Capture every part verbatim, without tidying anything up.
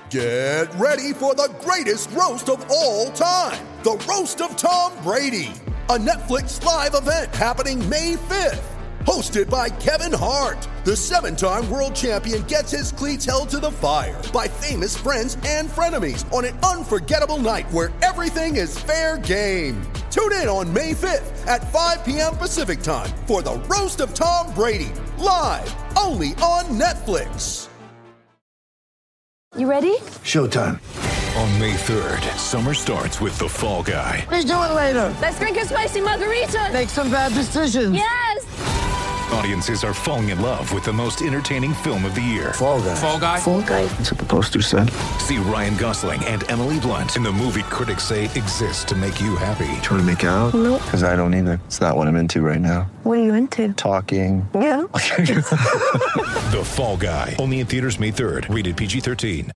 Get ready for the greatest roast of all time, the Roast of Tom Brady, a Netflix live event happening May fifth. Hosted by Kevin Hart, the seven-time world champion gets his cleats held to the fire by famous friends and frenemies on an unforgettable night where everything is fair game. Tune in on May fifth at five p.m. Pacific time for the Roast of Tom Brady, live only on Netflix. You ready? Showtime. On May third, summer starts with The Fall Guy. Let's do it later. Let's drink a spicy margarita. Make some bad decisions. Yes! Audiences are falling in love with the most entertaining film of the year. Fall Guy. Fall Guy? Fall Guy. That's what the poster said. See Ryan Gosling and Emily Blunt in the movie critics say exists to make you happy. Trying to make it out? Nope. Because I don't either. It's not what I'm into right now. What are you into? Talking. Yeah. The Fall Guy. Only in theaters May third. Rated P G thirteen.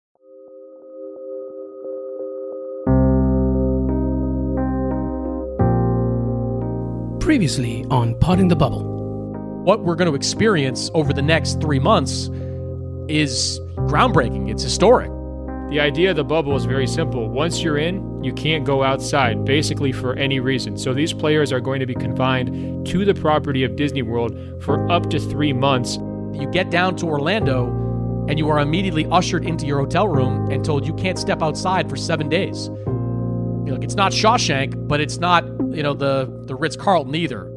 Previously on Potting the Bubble. What we're going to experience over the next three months is groundbreaking. It's historic. The idea of the bubble is very simple. Once you're in, you can't go outside, basically for any reason. So these players are going to be confined to the property of Disney World for up to three months. You get down to Orlando, and you are immediately ushered into your hotel room and told you can't step outside for seven days. You know, it's not Shawshank, but it's not, you know, the, the Ritz-Carlton either.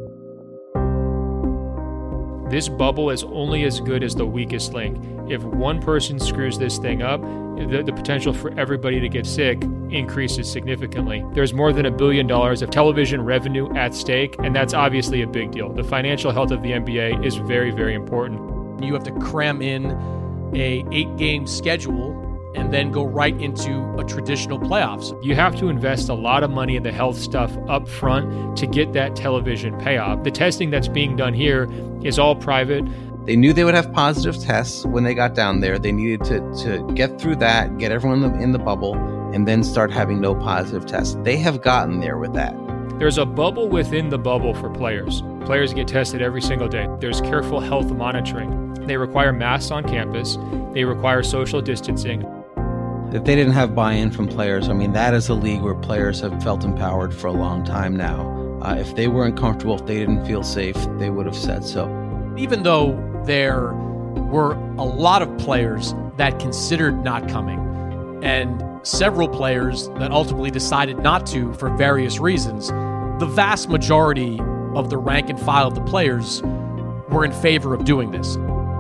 This bubble is only as good as the weakest link. If one person screws this thing up, the, the potential for everybody to get sick increases significantly. There's more than a billion dollars of television revenue at stake, and that's obviously a big deal. The financial health of the N B A is very, very important. You have to cram in a eight-game schedule and then go right into a traditional playoffs. You have to invest a lot of money in the health stuff up front to get that television payoff. The testing that's being done here is all private. They knew they would have positive tests when they got down there. They needed to, to get through that, get everyone in the, in the bubble, and then start having no positive tests. They have gotten there with that. There's a bubble within the bubble for players. Players get tested every single day. There's careful health monitoring. They require masks on campus. They require social distancing. If they didn't have buy-in from players, I mean, that is a league where players have felt empowered for a long time now. Uh, if they weren't comfortable, if they didn't feel safe, they would have said so. Even though there were a lot of players that considered not coming, and several players that ultimately decided not to for various reasons, the vast majority of the rank and file of the players were in favor of doing this.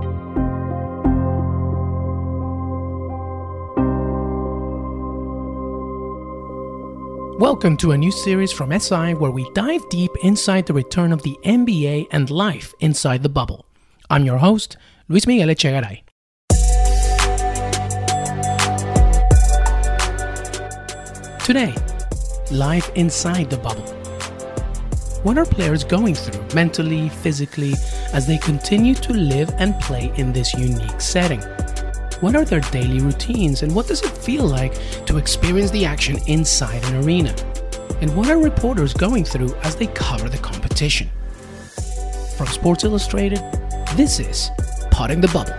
Welcome to a new series from S I where we dive deep inside the return of the N B A and life inside the bubble. I'm your host, Luis Miguel Echegaray. Today, life inside the bubble. What are players going through mentally, physically, as they continue to live and play in this unique setting? What are their daily routines, and what does it feel like to experience the action inside an arena? And what are reporters going through as they cover the competition? From Sports Illustrated, this is Potting the Bubble.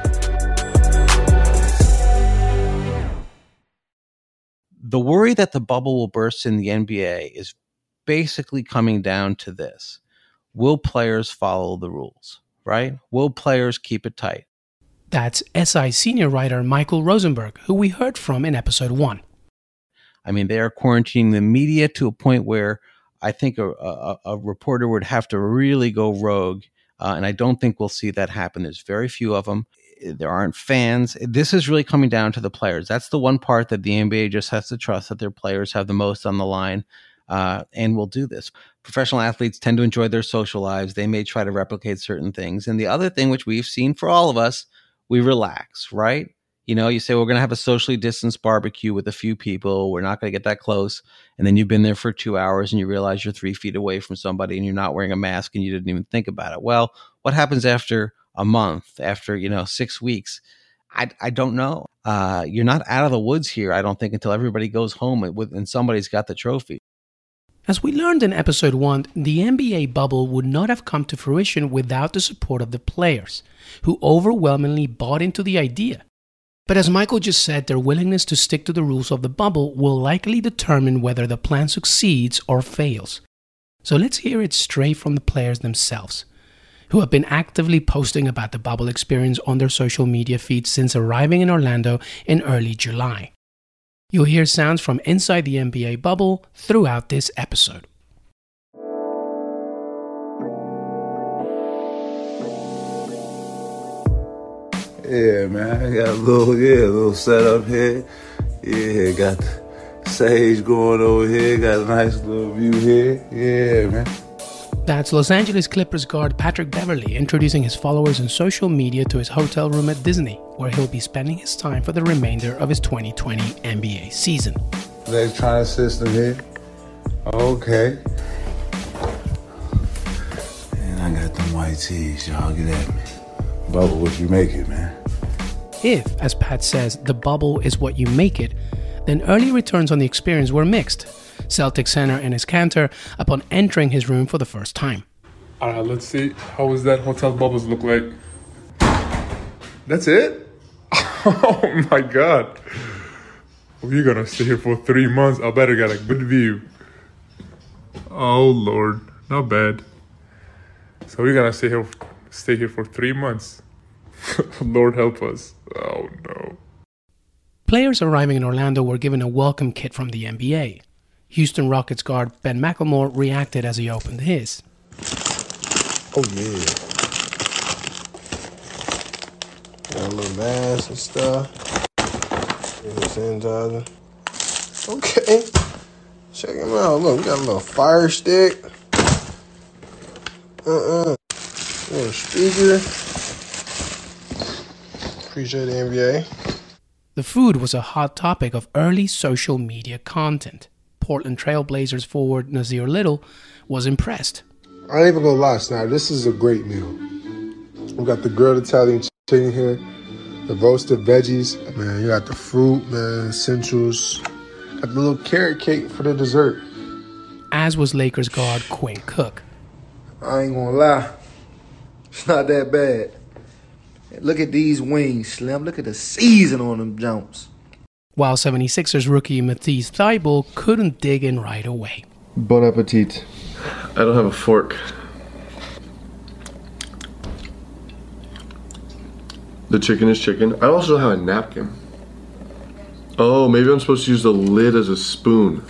The worry that the bubble will burst in the N B A is basically coming down to this. Will players follow the rules, right? Will players keep it tight? That's S I senior writer Michael Rosenberg, who we heard from in episode one. I mean, they are quarantining the media to a point where I think a, a, a reporter would have to really go rogue, uh, and I don't think we'll see that happen. There's very few of them. There aren't fans. This is really coming down to the players. That's the one part that the N B A just has to trust, that their players have the most on the line, uh, and will do this. Professional athletes tend to enjoy their social lives. They may try to replicate certain things. And the other thing, which we've seen for all of us, we relax, right? You know, you say, we're going to have a socially distanced barbecue with a few people. We're not going to get that close. And then you've been there for two hours and you realize you're three feet away from somebody and you're not wearing a mask and you didn't even think about it. Well, what happens after a month, after, you know, six weeks? I, I don't know. Uh, you're not out of the woods here, I don't think, until everybody goes home and, and somebody's got the trophy. As we learned in episode one, the N B A bubble would not have come to fruition without the support of the players, who overwhelmingly bought into the idea. But as Michael just said, their willingness to stick to the rules of the bubble will likely determine whether the plan succeeds or fails. So let's hear it straight from the players themselves, who have been actively posting about the bubble experience on their social media feeds since arriving in Orlando in early July. You'll hear sounds from inside the N B A bubble throughout this episode. Yeah, man, I got a little, yeah, a little setup here. Yeah, got the sage going over here, got a nice little view here. Yeah, man. That's Los Angeles Clippers guard Patrick Beverley introducing his followers on social media to his hotel room at Disney, where he'll be spending his time for the remainder of his twenty twenty N B A season. Electronic system here. Okay. And I got them white tees, y'all. Get at me. Bubble, what you make it, man? If, as Pat says, the bubble is what you make it, then early returns on the experience were mixed. Celtic center Enes Kanter upon entering his room for the first time. All right, let's see. How does that hotel bubbles look like? That's it? Oh my God. We're gonna stay here for three months. I better get a good view. Oh Lord, not bad. So we're gonna stay here, stay here for three months. Lord help us. Oh no. Players arriving in Orlando were given a welcome kit from the N B A. Houston Rockets guard Ben McLemore reacted as he opened his. Oh yeah. Got a little mask and stuff. Sanitizer. Okay. Check him out. Look, we got a little fire stick. Uh-uh. Little speaker. Appreciate the N B A. The food was a hot topic of early social media content. Portland Trail Blazers forward Nasir Little was impressed. I ain't even gonna lie, Snyder. This is a great meal. We got the grilled Italian chicken here, the roasted veggies. Man, you got the fruit, man, essentials. Got the little carrot cake for the dessert. As was Lakers guard Quinn Cook. I ain't gonna lie. It's not that bad. Look at these wings, Slim. Look at the season on them jumps. While seventy-sixers rookie Matisse Thybulle couldn't dig in right away. Bon appetit. I don't have a fork. The chicken is chicken. I also don't have a napkin. Oh, maybe I'm supposed to use the lid as a spoon.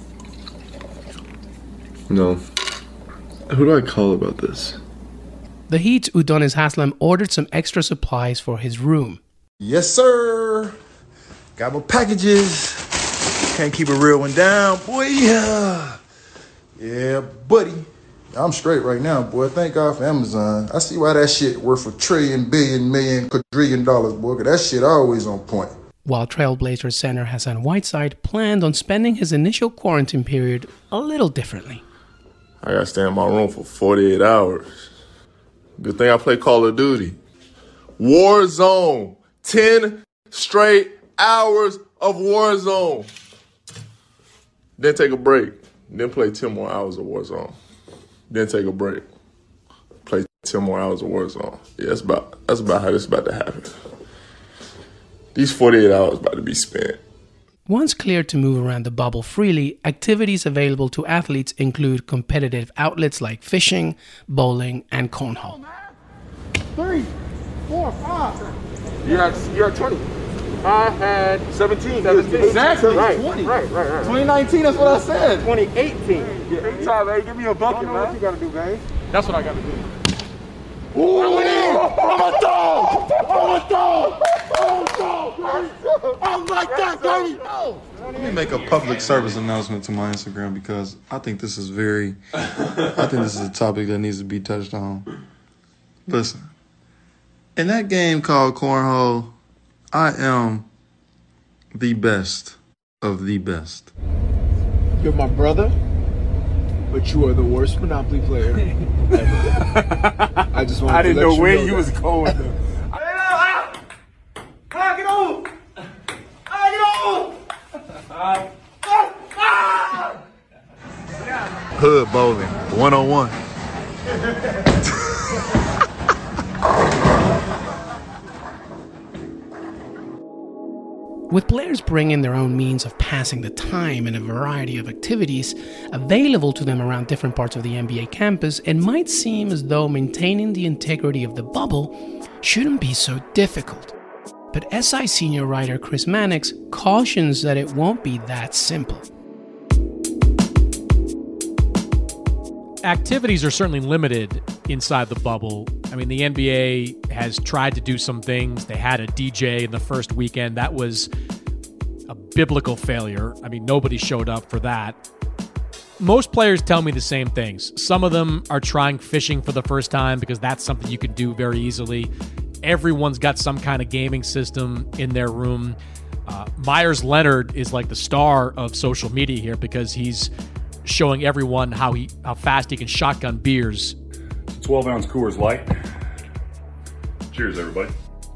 No. Who do I call about this? The Heat's Udonis Haslem ordered some extra supplies for his room. Yes, sir. Got my packages. Can't keep a real one down, boy. Yeah, yeah, buddy. I'm straight right now, boy. Thank God for Amazon. I see why that shit worth a trillion, billion, million, quadrillion dollars, boy. Cause that shit always on point. While Trailblazers center Hassan Whiteside planned on spending his initial quarantine period a little differently. I gotta stay in my room for forty-eight hours. Good thing I play Call of Duty. Warzone. ten straight hours of Warzone. Then take a break. Then play ten more hours of Warzone. Then take a break. Play ten more hours of Warzone. Yeah, that's about that's about how this is about to happen. These forty-eight hours about to be spent. Once cleared to move around the bubble freely, activities available to athletes include competitive outlets like fishing, bowling, and cornhole. Three, four, five. You're at, you're at twenty. I had seventeen. seventeen. Exactly. Right, twenty. Right, right, right. twenty nineteen, that's what I said. twenty eighteen. Yeah, big time, man. Give me a bucket, man. What you gotta do, babe? That's what I gotta do. Ooh, I went in. I'm a dog. I'm a dog. I'm a dog. I like that, baby. Let me make a public service announcement to my Instagram because I think this is very, I think this is a topic that needs to be touched on. Listen, in that game called Cornhole, I am the best of the best. You're my brother, but you are the worst Monopoly player ever. I just wanted I didn't to let know you where know you that. was going. I get on! I get on! Hood bowling, one oh one. With players bringing their own means of passing the time and a variety of activities available to them around different parts of the N B A campus, it might seem as though maintaining the integrity of the bubble shouldn't be so difficult. But S I senior writer Chris Mannix cautions that it won't be that simple. Activities are certainly limited inside the bubble. I mean, the N B A has tried to do some things. They had a D J in the first weekend. That was a biblical failure. I mean, nobody showed up for that. Most players tell me the same things. Some of them are trying fishing for the first time because that's something you can do very easily. Everyone's got some kind of gaming system in their room. Uh, Myers Leonard is like the star of social media here because he's showing everyone how he how fast he can shotgun beers. twelve ounce Coors Light. Cheers, everybody.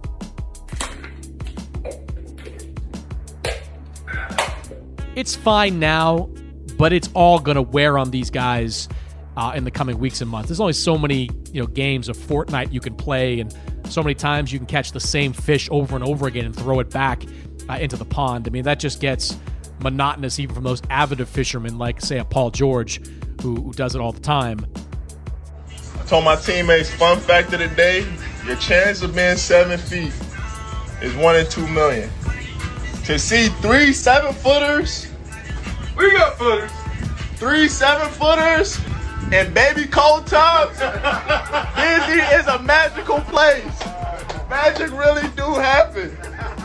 It's fine now, but it's all going to wear on these guys uh, in the coming weeks and months. There's only so many, you know, games of Fortnite you can play, and so many times you can catch the same fish over and over again and throw it back uh, into the pond. I mean, that just gets monotonous even from those avid fishermen like, say, a Paul George, who, who does it all the time. I told my teammates, fun fact of the day, your chance of being seven feet is one in two million. To see three seven-footers, we got footers, three seven-footers and baby cold tubs, Disney is a magical place. Magic really do happen.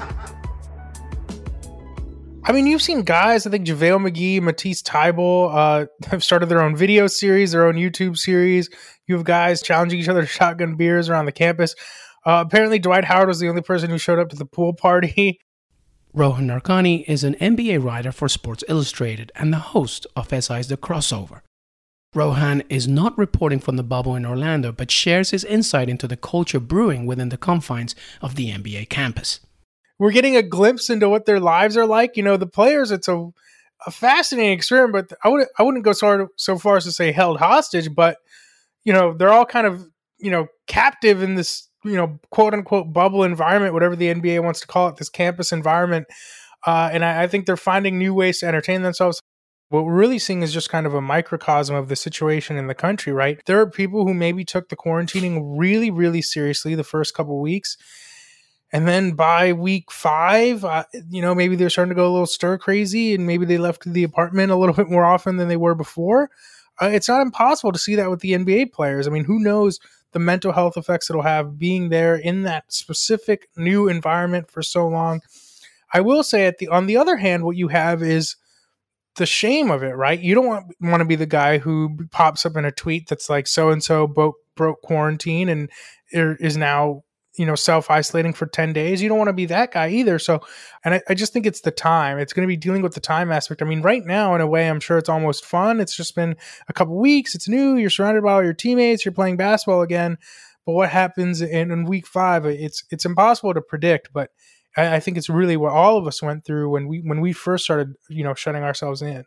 I mean, you've seen guys, I think JaVale McGee, Matisse Thybulle, uh, have started their own video series, their own YouTube series. You have guys challenging each other to shotgun beers around the campus. Uh, apparently, Dwight Howard was the only person who showed up to the pool party. Rohan Narkani is an N B A writer for Sports Illustrated and the host of S I's The Crossover. Rohan is not reporting from the bubble in Orlando, but shares his insight into the culture brewing within the confines of the N B A campus. We're getting a glimpse into what their lives are like. You know, the players, it's a, a fascinating experiment, but I wouldn't, I wouldn't go so, so far as to say held hostage, but, you know, they're all kind of, you know, captive in this, you know, quote unquote bubble environment, whatever the N B A wants to call it, this campus environment. Uh, and I, I think they're finding new ways to entertain themselves. What we're really seeing is just kind of a microcosm of the situation in the country, right? There are people who maybe took the quarantining really, really seriously the first couple of weeks. And then by week five, uh, you know, maybe they're starting to go a little stir crazy and maybe they left the apartment a little bit more often than they were before. Uh, it's not impossible to see that with the N B A players. I mean, who knows the mental health effects it'll have being there in that specific new environment for so long. I will say at the, on the other hand, what you have is the shame of it, right? You don't want, want to be the guy who pops up in a tweet that's like, so-and-so broke, broke quarantine and is now, you know, self-isolating for ten days. You don't want to be that guy either. So, and I, I just think it's the time. It's going to be dealing with the time aspect. I mean, right now, in a way, I'm sure it's almost fun. It's just been a couple weeks. It's new. You're surrounded by all your teammates. You're playing basketball again. But what happens in, in week five, it's it's impossible to predict. But I, I think it's really what all of us went through when we when we first started, you know, shutting ourselves in.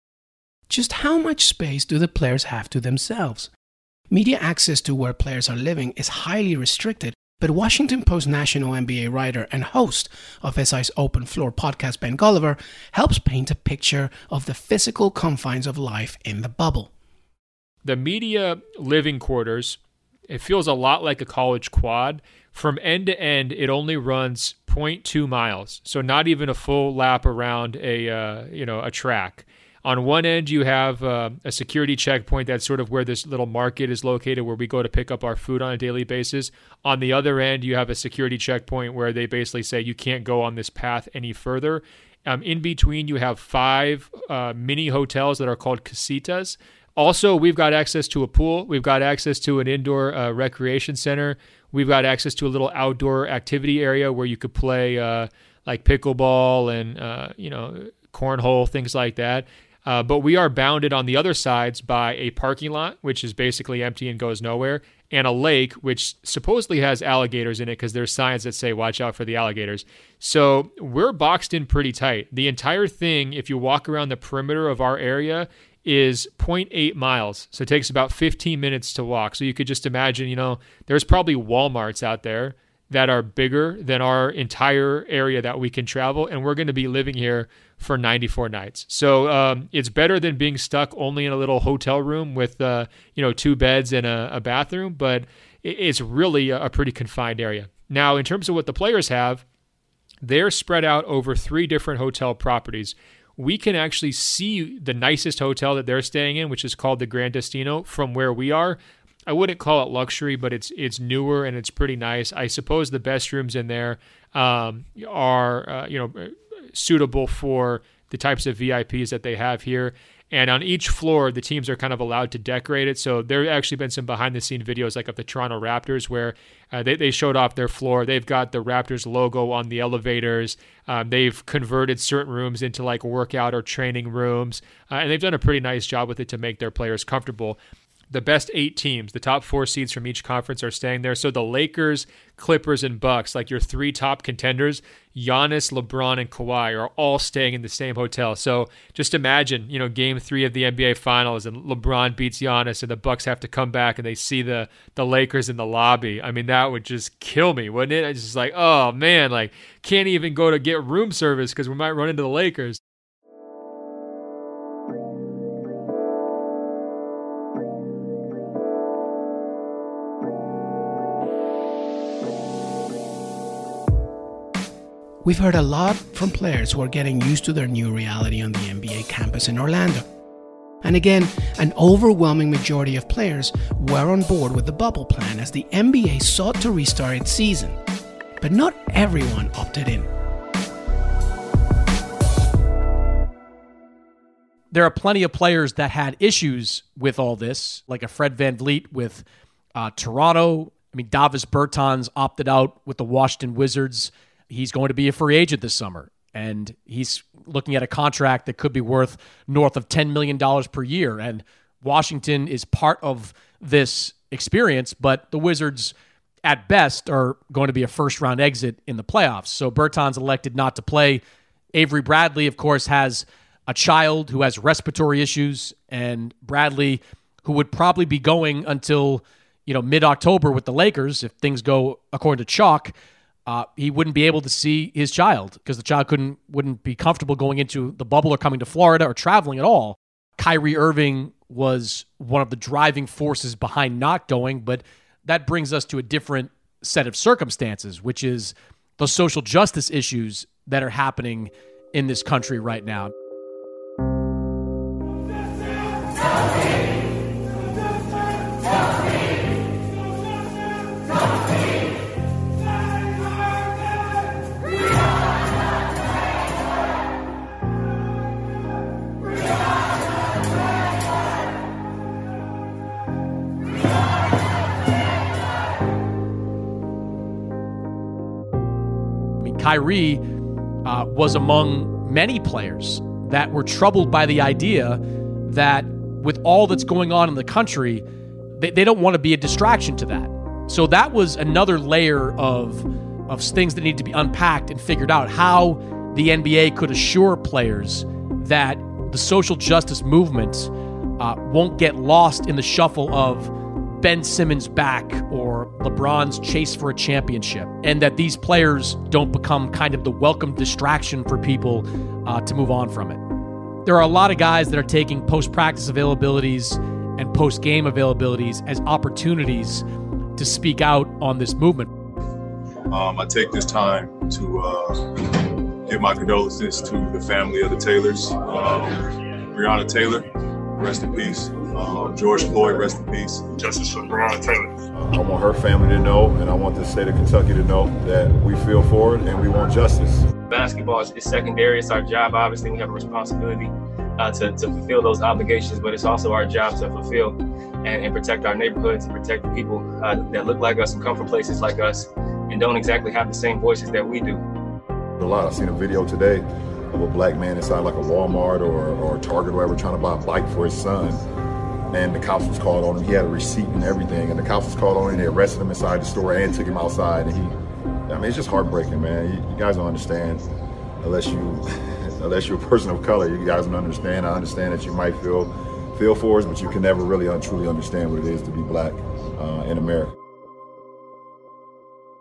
Just how much space do the players have to themselves? Media access to where players are living is highly restricted. But Washington Post national N B A writer and host of S I's Open Floor podcast, Ben Golliver, helps paint a picture of the physical confines of life in the bubble. The media living quarters, it feels a lot like a college quad. From end to end, it only runs zero point two miles, so not even a full lap around a uh, you know a track. On one end, you have uh, a security checkpoint. That's sort of where this little market is located, where we go to pick up our food on a daily basis. On the other end, you have a security checkpoint where they basically say you can't go on this path any further. Um, in between, you have five uh, mini hotels that are called casitas. Also, we've got access to a pool. We've got access to an indoor uh, recreation center. We've got access to a little outdoor activity area where you could play uh, like pickleball and, uh, you know, cornhole, things like that. Uh, but we are bounded on the other sides by a parking lot, which is basically empty and goes nowhere, and a lake, which supposedly has alligators in it because there's signs that say, watch out for the alligators. So we're boxed in pretty tight. The entire thing, if you walk around the perimeter of our area, is zero point eight miles. So it takes about fifteen minutes to walk. So you could just imagine, you know, there's probably Walmarts out there. that are bigger than our entire area that we can travel, and we're going to be living here for ninety-four nights. So um, it's better than being stuck only in a little hotel room with uh, you know two beds and a, a bathroom, but it's really a, a pretty confined area. Now, in terms of what the players have, they're spread out over three different hotel properties. We can actually see the nicest hotel that they're staying in, which is called the Grand Destino, from where we are. I wouldn't call it luxury, but it's it's newer and it's pretty nice. I suppose the best rooms in there um, are uh, you know suitable for the types of V I Ps that they have here. And on each floor, the teams are kind of allowed to decorate it. So there have actually been some behind-the-scene videos like of the Toronto Raptors where uh, they, they showed off their floor. They've got the Raptors logo on the elevators. Um, they've converted certain rooms into like workout or training rooms. Uh, and they've done a pretty nice job with it to make their players comfortable. The best eight teams, the top four seeds from each conference, are staying there. So the Lakers, Clippers, and Bucks, like your three top contenders, Giannis, LeBron, and Kawhi, are all staying in the same hotel. So just imagine, you know, game three of the N B A Finals, and LeBron beats Giannis, and the Bucks have to come back, and they see the the Lakers in the lobby. I mean, that would just kill me, wouldn't it? It's just like, oh man, like can't even go to get room service because we might run into the Lakers. We've heard a lot from players who are getting used to their new reality on the N B A campus in Orlando. And again, an overwhelming majority of players were on board with the bubble plan as the N B A sought to restart its season. But not everyone opted in. There are plenty of players that had issues with all this, like a Fred VanVleet with uh, Toronto. I mean, Davis Bertans opted out with the Washington Wizards. He's going to be a free agent this summer, and he's looking at a contract that could be worth north of ten million dollars per year. And Washington is part of this experience, but the Wizards, at best, are going to be a first-round exit in the playoffs. So Bertans elected not to play. Avery Bradley, of course, has a child who has respiratory issues, and Bradley, who would probably be going until you know mid-October with the Lakers, if things go according to chalk, Uh, he wouldn't be able to see his child because the child couldn't wouldn't be comfortable going into the bubble or coming to Florida or traveling at all. Kyrie Irving was one of the driving forces behind not going, but that brings us to a different set of circumstances, which is the social justice issues that are happening in this country right now. Kyrie uh, was among many players that were troubled by the idea that with all that's going on in the country, they, they don't want to be a distraction to that. So that was another layer of, of things that need to be unpacked and figured out, how the N B A could assure players that the social justice movement uh, won't get lost in the shuffle of Ben Simmons back or LeBron's chase for a championship, and that these players don't become kind of the welcome distraction for people uh, to move on from it. There are a lot of guys that are taking post-practice availabilities and post-game availabilities as opportunities to speak out on this movement. Um, I take this time to uh, give my condolences to the family of the Taylors. Um, Breonna Taylor, rest in peace. Uh, George Floyd, rest in peace. Justice for Breonna Taylor. I want her family to know, and I want the state of Kentucky to know that we feel for it and we want justice. Basketball is, is secondary. It's our job. Obviously, we have a responsibility uh, to, to fulfill those obligations, but it's also our job to fulfill and, and protect our neighborhoods and protect the people uh, that look like us and come from places like us and don't exactly have the same voices that we do. A lot. I've seen a video today of a black man inside like a Walmart or, or a Target or whatever trying to buy a bike for his son. And the cops was called on him. He had a receipt and everything. And the cops was called on him. They arrested him inside the store and took him outside. And he, I mean, it's just heartbreaking, man. You, you guys don't understand unless you, unless you're a person of color. You guys don't understand. I understand that you might feel, feel for us, but you can never really truly understand what it is to be black uh, in America.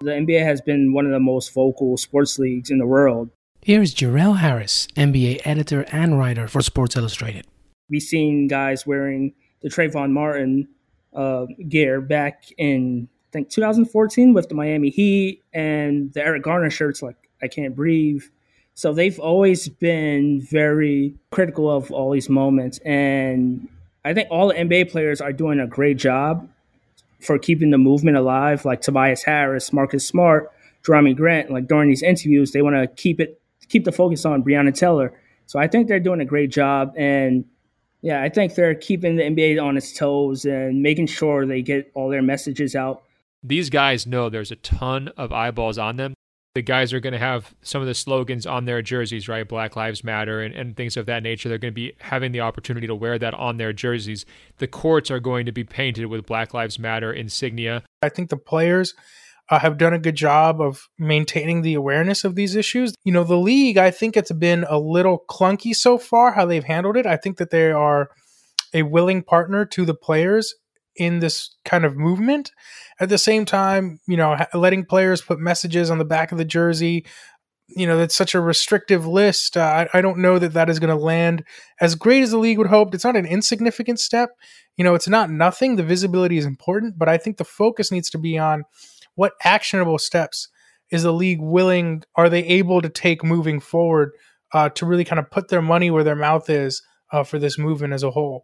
The N B A has been one of the most vocal sports leagues in the world. Here's Jarrell Harris, N B A editor and writer for Sports Illustrated. We've seen guys wearing the Trayvon Martin uh, gear back in, I think, two thousand fourteen with the Miami Heat, and the Eric Garner shirts like I Can't Breathe. So they've always been very critical of all these moments. And I think all the N B A players are doing a great job for keeping the movement alive, like Tobias Harris, Marcus Smart, Jerami Grant. Like during these interviews, they want to keep it, keep the focus on Breonna Taylor. So I think they're doing a great job. And yeah, I think they're keeping the N B A on its toes and making sure they get all their messages out. These guys know there's a ton of eyeballs on them. The guys are going to have some of the slogans on their jerseys, right? Black Lives Matter and, and things of that nature. They're going to be having the opportunity to wear that on their jerseys. The courts are going to be painted with Black Lives Matter insignia. I think the players uh, have done a good job of maintaining the awareness of these issues. You know, the league, I think it's been a little clunky so far how they've handled it. I think that they are a willing partner to the players in this kind of movement. At the same time, you know, letting players put messages on the back of the jersey, you know, that's such a restrictive list. Uh, I, I don't know that that is going to land as great as the league would hope. It's not an insignificant step. You know, it's not nothing. The visibility is important, but I think the focus needs to be on what actionable steps is the league willing, are they able to take moving forward uh, to really kind of put their money where their mouth is uh, for this movement as a whole.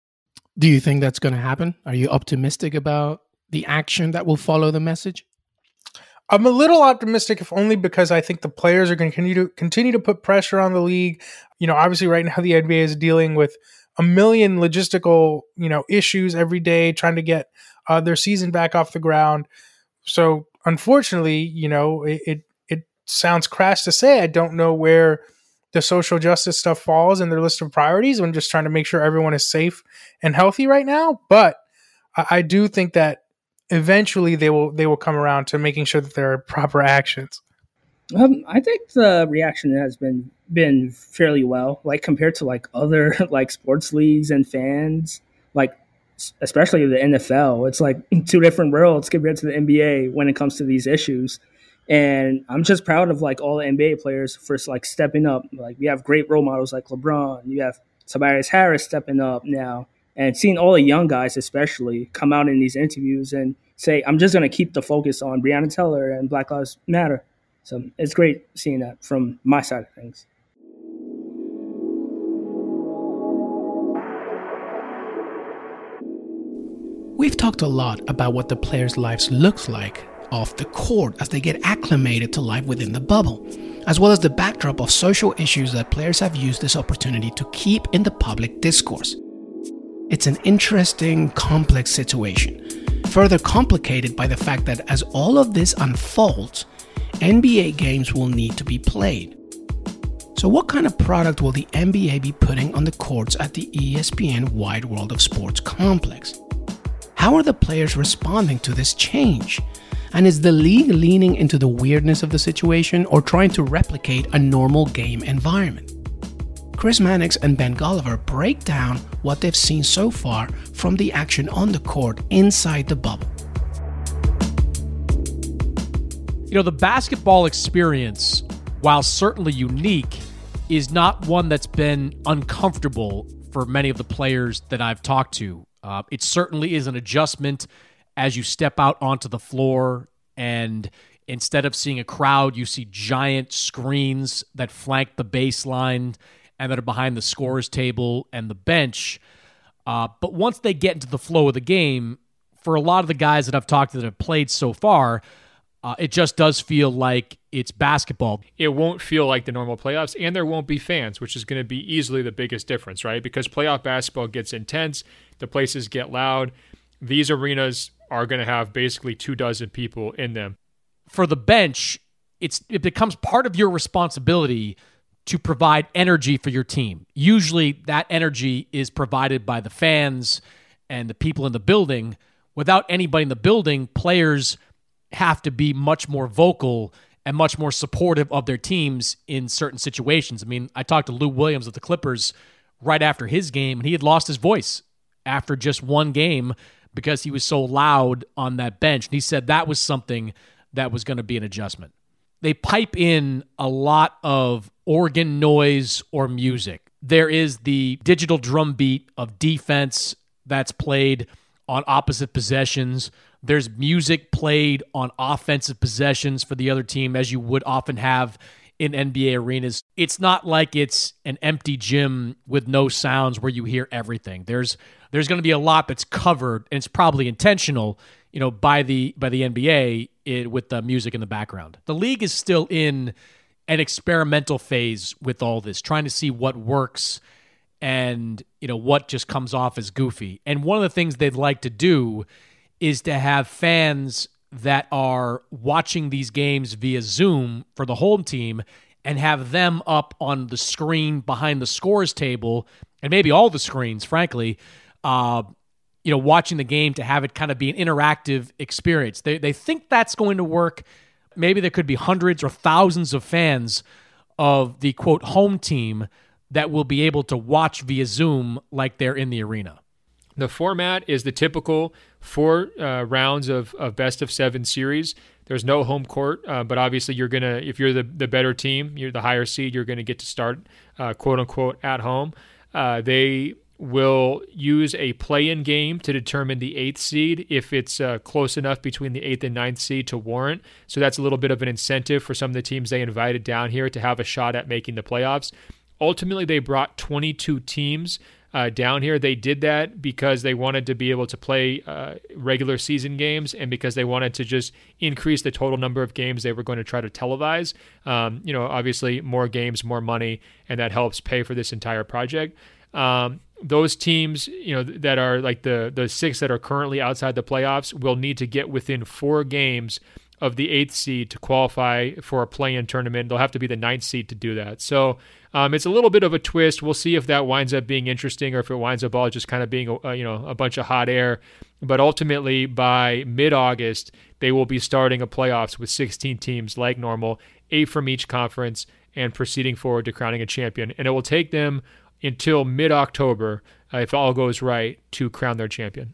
Do you think that's going to happen? Are you optimistic about the action that will follow the message? I'm a little optimistic, if only because I think the players are going to continue to continue to put pressure on the league. You know, obviously right now the N B A is dealing with a million logistical, you know, issues every day, trying to get uh, their season back off the ground. So unfortunately, you know, it, it it sounds crass to say, I don't know where the social justice stuff falls in their list of priorities. I'm just trying to make sure everyone is safe and healthy right now. But I, I do think that eventually they will they will come around to making sure that there are proper actions. Um, I think the reaction has been been fairly well, like compared to like other like sports leagues and fans, like especially the N F L. It's like two different worlds compared to the N B A when it comes to these issues. And I'm just proud of like all the N B A players for like stepping up. Like we have great role models like LeBron. You have Tobias Harris stepping up now, and seeing all the young guys especially come out in these interviews and say, I'm just going to keep the focus on Breonna Taylor and Black Lives Matter. So it's great seeing that from my side of things. We've talked a lot about what the players' lives looks like off the court as they get acclimated to life within the bubble, as well as the backdrop of social issues that players have used this opportunity to keep in the public discourse. It's an interesting, complex situation, further complicated by the fact that as all of this unfolds, N B A games will need to be played. So what kind of product will the N B A be putting on the courts at the E S P N Wide World of Sports complex? How are the players responding to this change? And is the league leaning into the weirdness of the situation or trying to replicate a normal game environment? Chris Mannix and Ben Golliver break down what they've seen so far from the action on the court inside the bubble. You know, the basketball experience, while certainly unique, is not one that's been uncomfortable for many of the players that I've talked to. Uh, it certainly is an adjustment as you step out onto the floor, and instead of seeing a crowd, you see giant screens that flank the baseline and that are behind the scorer's table and the bench. Uh, but once they get into the flow of the game, for a lot of the guys that I've talked to that have played so far, uh, it just does feel like it's basketball. It won't feel like the normal playoffs, and there won't be fans, which is going to be easily the biggest difference, right? Because playoff basketball gets intense, the places get loud. These arenas are going to have basically two dozen people in them. For the bench, it's it becomes part of your responsibility to provide energy for your team. Usually that energy is provided by the fans and the people in the building. Without anybody in the building, players have to be much more vocal and much more supportive of their teams in certain situations. I mean, I talked to Lou Williams of the Clippers right after his game, and he had lost his voice after just one game because he was so loud on that bench. And he said that was something that was going to be an adjustment. They pipe in a lot of organ noise or music. There is the digital drum beat of defense that's played on opposite possessions. There's music played on offensive possessions for the other team, as you would often have in N B A arenas. It's not like it's an empty gym with no sounds where you hear everything. There's there's going to be a lot that's covered, and it's probably intentional, you know, by the by the N B A it, with the music in the background. The league is still in an experimental phase with all this, trying to see what works and, you know, what just comes off as goofy. And one of the things they'd like to do is to have fans that are watching these games via Zoom for the home team and have them up on the screen behind the scores table, and maybe all the screens, frankly, uh, you know, watching the game, to have it kind of be an interactive experience. They they think that's going to work. Maybe there could be hundreds or thousands of fans of the, quote, home team that will be able to watch via Zoom like they're in the arena. The format is the typical four uh, rounds of, of best of seven series. There's no home court, uh, but obviously you're going to, if you're the, the better team, you're the higher seed, you're going to get to start, uh, quote unquote, at home. Uh, they will use a play-in game to determine the eighth seed if it's uh, close enough between the eighth and ninth seed to warrant. So that's a little bit of an incentive for some of the teams they invited down here to have a shot at making the playoffs. Ultimately, they brought twenty-two teams uh, down here. They did that because they wanted to be able to play uh, regular season games, and because they wanted to just increase the total number of games they were going to try to televise. Um, you know, obviously, more games, more money, and that helps pay for this entire project. Um, those teams, you know, that are like the the six that are currently outside the playoffs will need to get within four games of the eighth seed to qualify for a play-in tournament. They'll have to be the ninth seed to do that. So um, it's a little bit of a twist. We'll see if that winds up being interesting, or if it winds up all just kind of being a, you know, a bunch of hot air. But ultimately, by mid-August, they will be starting a playoffs with sixteen teams like normal, eight from each conference, and proceeding forward to crowning a champion. And it will take them until mid-October, uh, if all goes right, to crown their champion.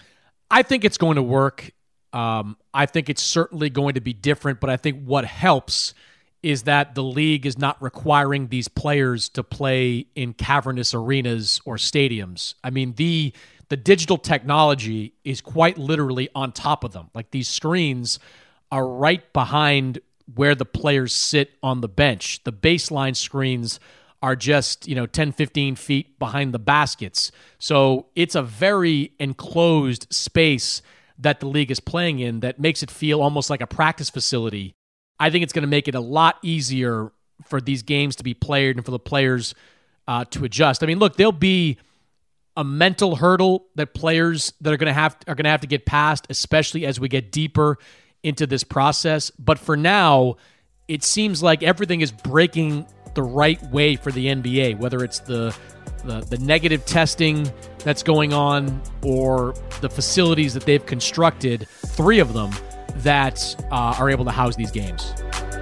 I think it's going to work. Um, I think it's certainly going to be different, but I think what helps is that the league is not requiring these players to play in cavernous arenas or stadiums. I mean, the the digital technology is quite literally on top of them. Like, these screens are right behind where the players sit on the bench. The baseline screens are just, you know, ten, fifteen feet behind the baskets. So it's a very enclosed space that the league is playing in that makes it feel almost like a practice facility. I think it's going to make it a lot easier for these games to be played and for the players uh, to adjust. I mean, look, there'll be a mental hurdle that players that are going to have are going to have to get past, especially as we get deeper into this process. But for now, it seems like everything is breaking the right way for the N B A, whether it's the the, the negative testing that's going on or the facilities that they've constructed, three of them, that uh, are able to house these games.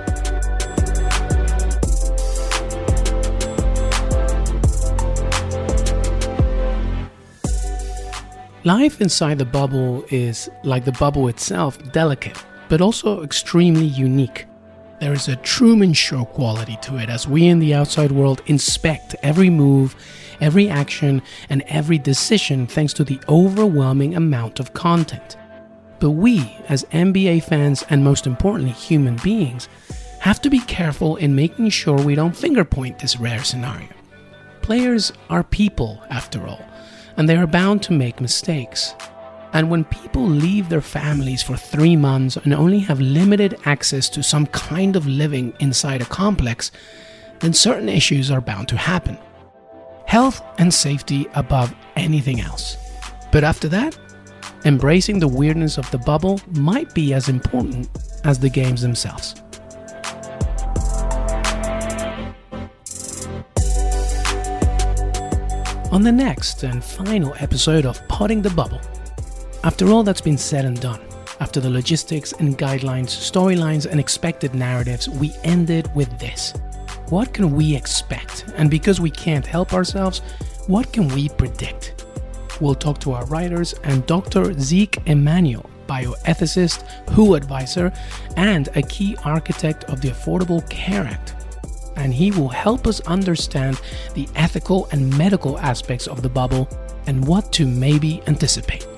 Life inside the bubble is, like the bubble itself, delicate, but also extremely unique. There is a Truman Show quality to it as we in the outside world inspect every move, every action, and every decision thanks to the overwhelming amount of content. But we, as N B A fans and most importantly human beings, have to be careful in making sure we don't finger point this rare scenario. Players are people, after all, and they are bound to make mistakes. And when people leave their families for three months and only have limited access to some kind of living inside a complex, then certain issues are bound to happen. Health and safety above anything else. But after that, embracing the weirdness of the bubble might be as important as the games themselves. On the next and final episode of Potting the Bubble, after all that's been said and done, after the logistics and guidelines, storylines and expected narratives, we ended with this. What can we expect? And because we can't help ourselves, what can we predict? We'll talk to our writers and Doctor Zeke Emanuel, bioethicist, W H O advisor, and a key architect of the Affordable Care Act. And he will help us understand the ethical and medical aspects of the bubble and what to maybe anticipate.